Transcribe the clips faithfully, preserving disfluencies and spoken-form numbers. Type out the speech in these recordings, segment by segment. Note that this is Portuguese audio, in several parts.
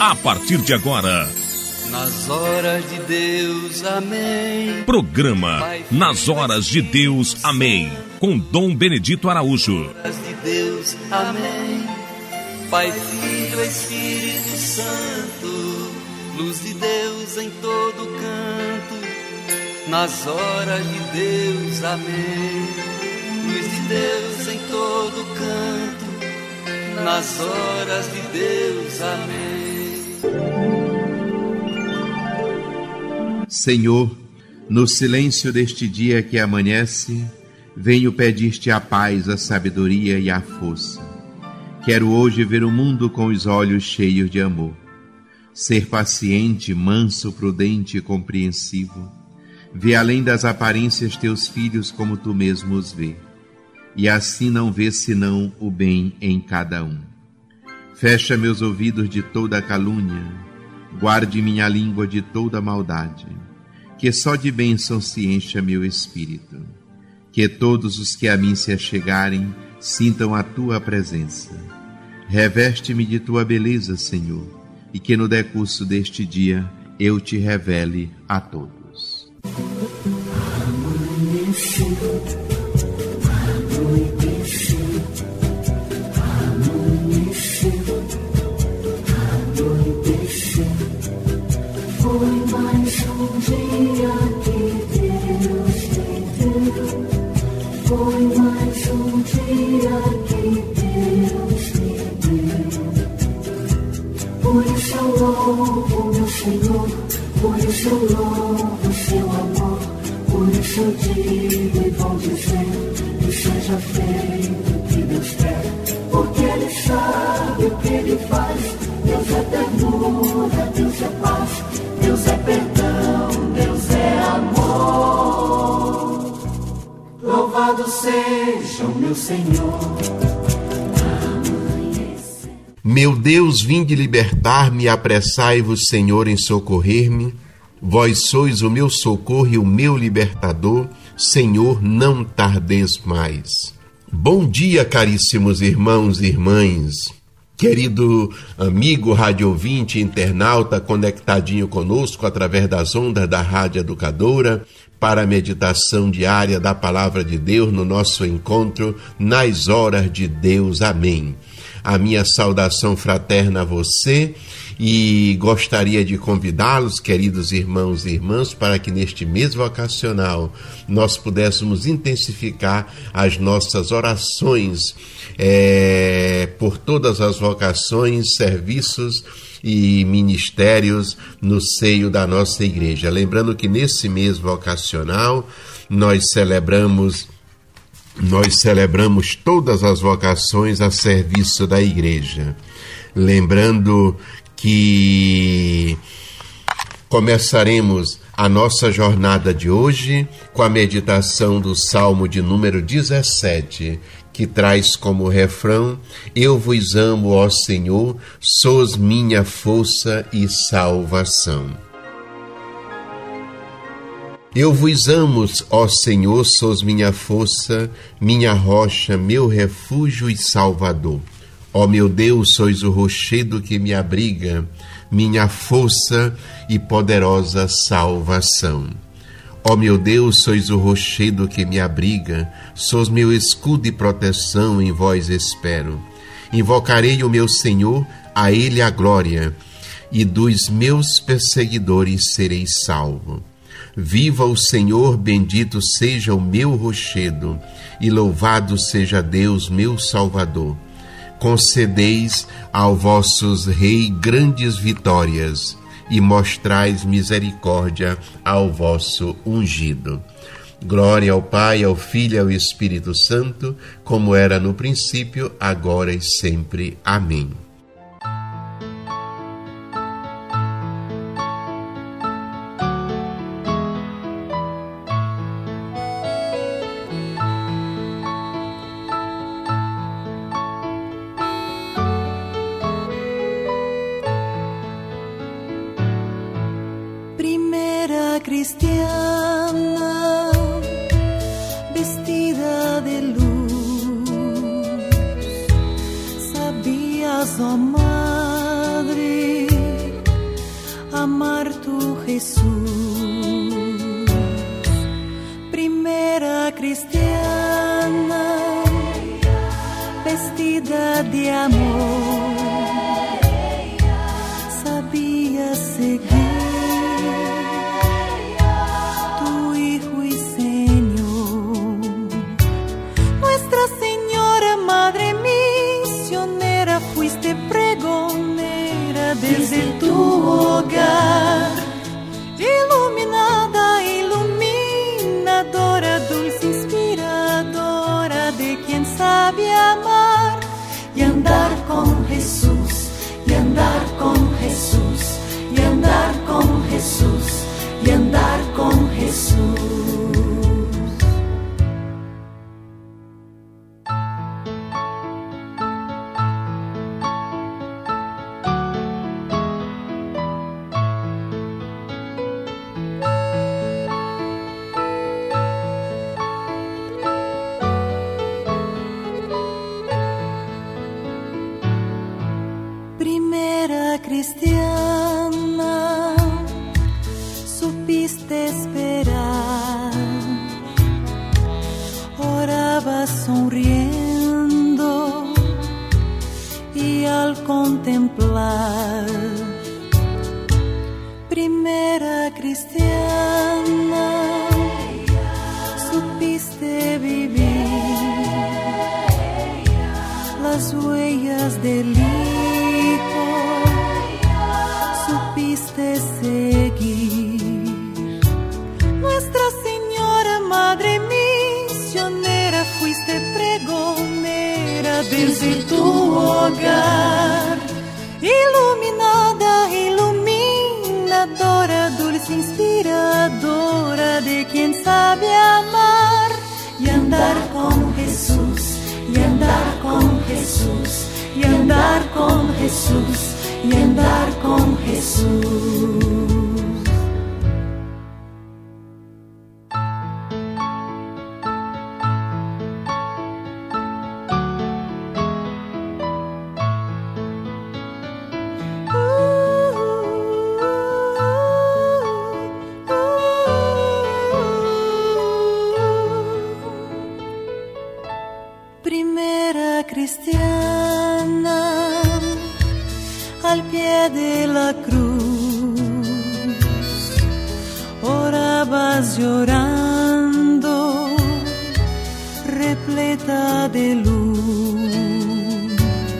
a partir de agora. Nas horas de Deus, amém. Programa Nas Horas de Deus, amém. Com Dom Benedito Araújo. Nas horas de Deus, amém. Pai, Filho, Espírito Santo, luz de Deus em todo canto. Nas horas de Deus, amém. Luz de Deus em todo canto. Nas horas de Deus, amém. Senhor, no silêncio deste dia que amanhece, venho pedir-te a paz, a sabedoria e a força. Quero hoje ver o mundo com os olhos cheios de amor. Ser paciente, manso, prudente e compreensivo. Ver além das aparências teus filhos como tu mesmo os vê. E assim não ver senão o bem em cada um. Fecha meus ouvidos de toda calúnia. Guarde minha língua de toda maldade. Que só de bênção se encha meu espírito. Que todos os que a mim se achegarem sintam a tua presença. Reveste-me de tua beleza, Senhor, e que no decurso deste dia eu te revele a todos. Amanheceu, anoiteceu, amanheceu, anoiteceu. Foi mais um dia que Deus me deu. Foi mais um dia que Deus me deu. Por isso eu louvo meu Senhor, por isso eu louvo seu amor. Por isso eu digo e vou dizer que seja feito o que Deus quer, porque Ele sabe o que Ele faz. Deus é ternura, Deus é paz, Deus é perdão, Deus é amor. Louvado seja o meu Senhor. Meu Deus, vinde libertar-me, apressai-vos, Senhor, em socorrer-me. Vós sois o meu socorro e o meu libertador. Senhor, não tardeis mais. Bom dia, caríssimos irmãos e irmãs. Querido amigo rádio ouvinte, internauta, conectadinho conosco através das ondas da Rádio Educadora, para a meditação diária da Palavra de Deus no nosso encontro Nas Horas de Deus. Amém. A minha saudação fraterna a você e gostaria de convidá-los, queridos irmãos e irmãs, para que neste mês vocacional nós pudéssemos intensificar as nossas orações é, por todas as vocações, serviços e ministérios no seio da nossa igreja. Lembrando que nesse mês vocacional nós celebramos Nós celebramos todas as vocações a serviço da igreja. Lembrando que começaremos a nossa jornada de hoje com a meditação do Salmo de número dezessete, que traz como refrão: Eu vos amo, ó Senhor, sois minha força e salvação. Eu vos amo, ó Senhor, sois minha força, minha rocha, meu refúgio e salvador. Ó meu Deus, sois o rochedo que me abriga, minha força e poderosa salvação. Ó meu Deus, sois o rochedo que me abriga, sois meu escudo e proteção, em vós espero. Invocarei o meu Senhor, a Ele a glória, e dos meus perseguidores serei salvo. Viva o Senhor, bendito seja o meu rochedo, e louvado seja Deus, meu Salvador. Concedeis ao vossos rei grandes vitórias, e mostrais misericórdia ao vosso ungido. Glória ao Pai, ao Filho e ao Espírito Santo, como era no princípio, agora e sempre. Amém. Cristiana, vestida de luz, sabías, oh Madre, amar tu Jesús. Primera cristiana, vestida de amor, sabía seguir tu Hijo y Señor. Nuestra Señora, Madre misionera, fuiste pregonera desde tu hogar, iluminada, iluminadora, dulce inspiradora de quien sabe amar y andar con Jesús, y andar con Jesús, y andar con Jesús, y andar con Jesús. Primera cristiana, supiste esperar, oraba sonriendo y al contemplar. Primera cristiana, supiste vivir las huellas del Hijo, supiste seguir. Nuestra Señora, Madre misionera, fuiste pregonera desde tu hogar, iluminada, iluminadora, dulce inspiradora de quien sabe amar y andar con Jesús, y andar con Jesús, y andar con Jesús, y andar con Jesús. Primera cristiana, al pie de la cruz, orabas llorando, repleta de luz.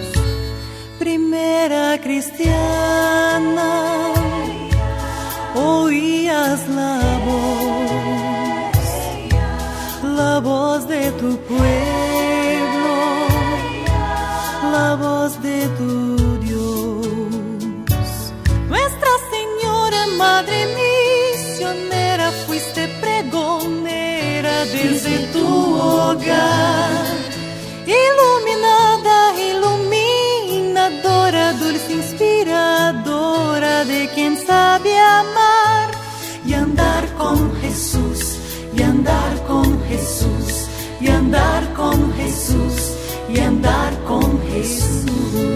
Primera cristiana, oías la voz, la voz de tu pueblo, la voz de tu Madre misionera, fuiste pregonera desde tu hogar, iluminada, iluminadora, dulce inspiradora de quien sabe amar y andar con Jesús, y andar con Jesús, y andar con Jesús, y andar con Jesús.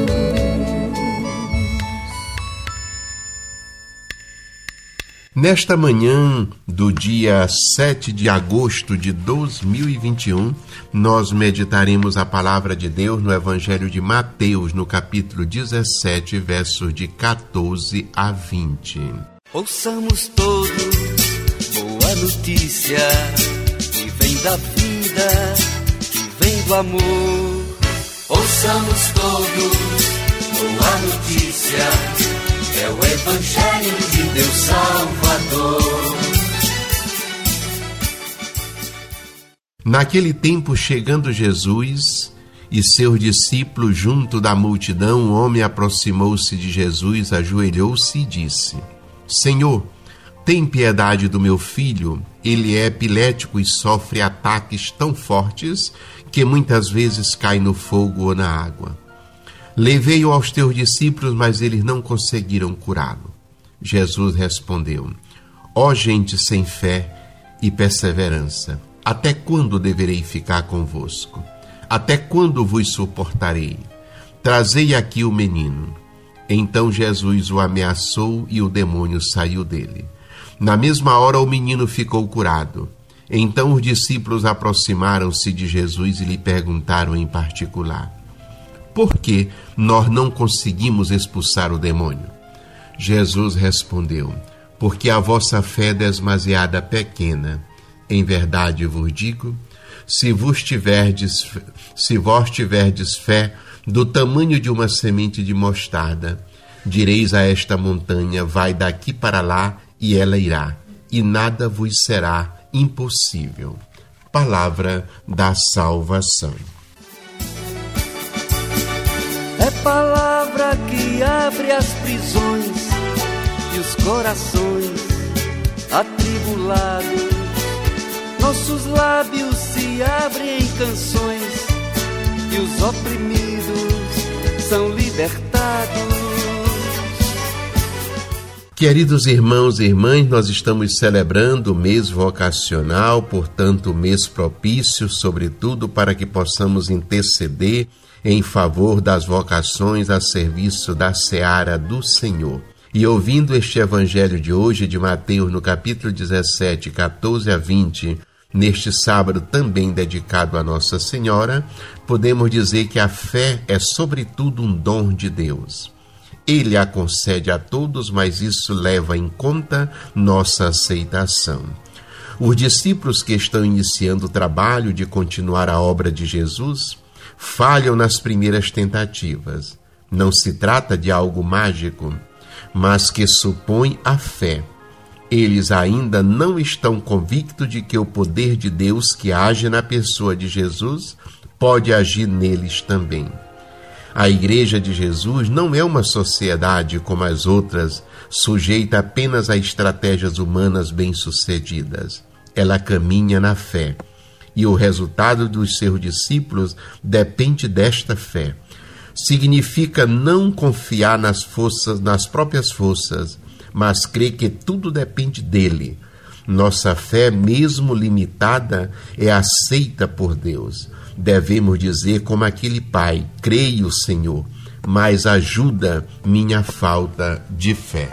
Nesta manhã do dia sete de agosto de dois mil e vinte e um, nós meditaremos a palavra de Deus no Evangelho de Mateus, no capítulo dezessete, versos de quatorze a vinte. Ouçamos todos boa notícia, que vem da vida, que vem do amor. Ouçamos todos boa notícia, é o Evangelho de Deus Salvador. Naquele tempo, chegando Jesus e seus discípulos junto da multidão, um homem aproximou-se de Jesus, ajoelhou-se e disse: Senhor, tem piedade do meu filho, ele é epilético e sofre ataques tão fortes que muitas vezes cai no fogo ou na água. Levei-o aos teus discípulos, mas eles não conseguiram curá-lo. Jesus respondeu: Ó gente sem fé e perseverança, até quando deverei ficar convosco? Até quando vos suportarei? Trazei aqui o menino. Então Jesus o ameaçou e o demônio saiu dele. Na mesma hora o menino ficou curado. Então os discípulos aproximaram-se de Jesus e lhe perguntaram em particular: por que nós não conseguimos expulsar o demônio? Jesus respondeu: porque a vossa fé é demasiada pequena. Em verdade vos digo, se vos tiverdes, se vós tiverdes fé do tamanho de uma semente de mostarda, direis a esta montanha: vai daqui para lá, e ela irá, e nada vos será impossível. Palavra da salvação. É palavra que abre as prisões e os corações atribulados. Nossos lábios se abrem em canções e os oprimidos são libertados. Queridos irmãos e irmãs, nós estamos celebrando o mês vocacional, portanto, o mês propício, sobretudo para que possamos interceder em favor das vocações a serviço da seara do Senhor. E ouvindo este evangelho de hoje, de Mateus, no capítulo dezessete, catorze a vinte, neste sábado também dedicado a Nossa Senhora, podemos dizer que a fé é sobretudo um dom de Deus. Ele a concede a todos, mas isso leva em conta nossa aceitação. Os discípulos que estão iniciando o trabalho de continuar a obra de Jesus falham nas primeiras tentativas. Não se trata de algo mágico, mas que supõe a fé. Eles ainda não estão convictos de que o poder de Deus que age na pessoa de Jesus pode agir neles também. A Igreja de Jesus não é uma sociedade como as outras, sujeita apenas a estratégias humanas bem-sucedidas. Ela caminha na fé, e o resultado dos seus discípulos depende desta fé. Significa não confiar nas forças, nas próprias forças, mas crer que tudo depende dele. Nossa fé, mesmo limitada, é aceita por Deus. Devemos dizer como aquele pai: creio, Senhor, mas ajuda minha falta de fé.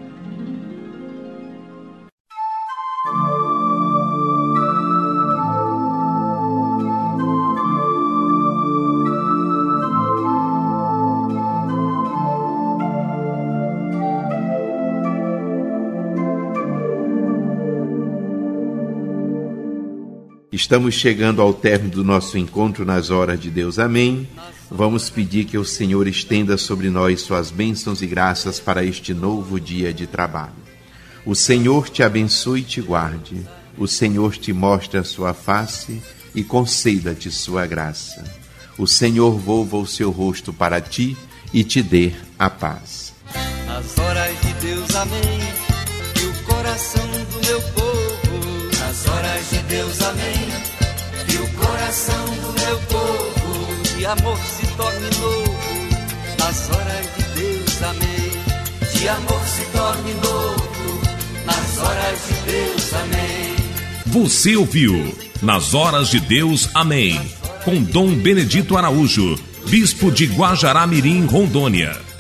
Estamos chegando ao término do nosso encontro nas horas de Deus. Amém. Vamos pedir que o Senhor estenda sobre nós suas bênçãos e graças para este novo dia de trabalho. O Senhor te abençoe e te guarde. O Senhor te mostre a sua face e conceda-te sua graça. O Senhor volva o seu rosto para ti e te dê a paz. Nas horas de Deus, amém, que o coração do meu povo, nas horas de Deus, amém, que o coração do meu povo de amor se torne novo. Nas horas de Deus, amém, de amor se torne novo. Nas horas de Deus, amém. Você ouviu Nas Horas de Deus, amém, com Dom Benedito Araújo, bispo de Guajará-Mirim, Rondônia.